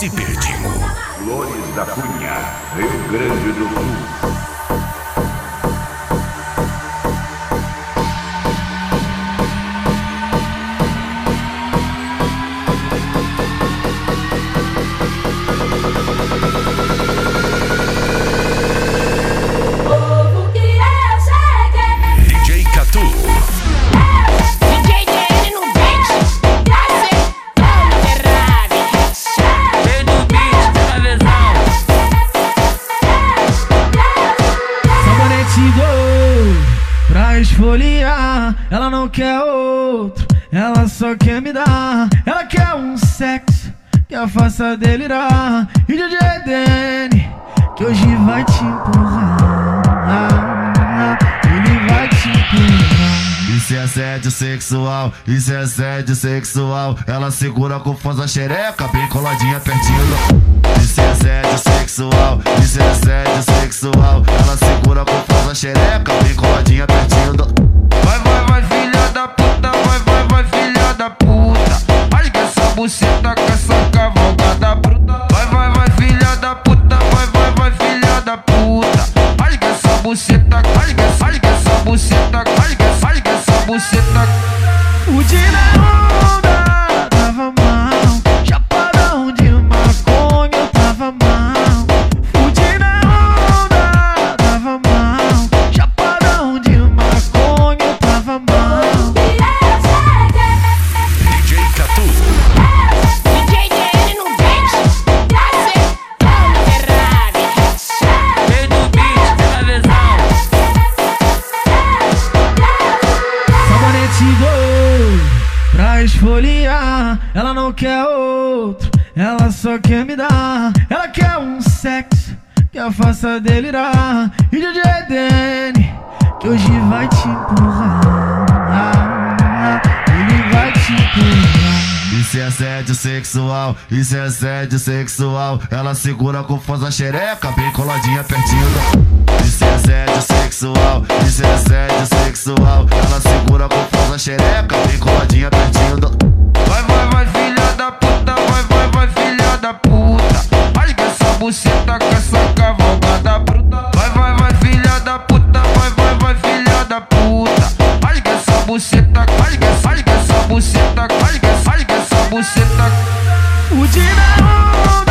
se perdiu. Flores da Cunha, Rio Grande do Sul. Pra esfoliar, ela não quer outro, ela só quer me dar. Ela quer um sexo que a faça delirar. E DJ Dene, que hoje vai te empurrar, ele vai te empurrar. Isso é assédio sexual, isso é assédio sexual. Ela segura com força a xereca, bem coladinha pertinho do... Isso é assédio sexual, isso é assédio sexual. Ela segura com força a xereca, bem coladinha pertinho do... Vai, filha da puta, vai, filha da puta. Rasga essa buceta com essa cavalgada bruta. Vai, filha da puta, vai, filha da puta. Rasga essa buceta, rasga essa buceta, rasga essa buceta. O dia na onda tava mal, chapadão de maconha eu tava mal. O dia na onda tava mal, chapadão de maconha eu tava mal. DJ Catu. DJ Dene no beat, Ferrari. Vem no beat, pela visão. Sabonete pra esfoliar, ela não quer outro, ela só quer me dar. Ela quer um sexo que a faça delirar. E DJ Dene, que hoje vai te empurrar, ele vai te empurrar. Isso é assédio sexual, isso é assédio sexual. Ela segura com força a xereca, bem coladinha pertinho do... Isso é assédio sexual, isso é assédio sexual. Ela segura com força a xereca, bem coladinha pertinho do... Vai, filha da puta, vai, filha da puta. Rasga essa buceta com essa cavalgada bruta. Vai, filha da puta, vai, filha da puta. Rasga essa buceta, rasga essa buceta, rasga essa buceta. O dia na onda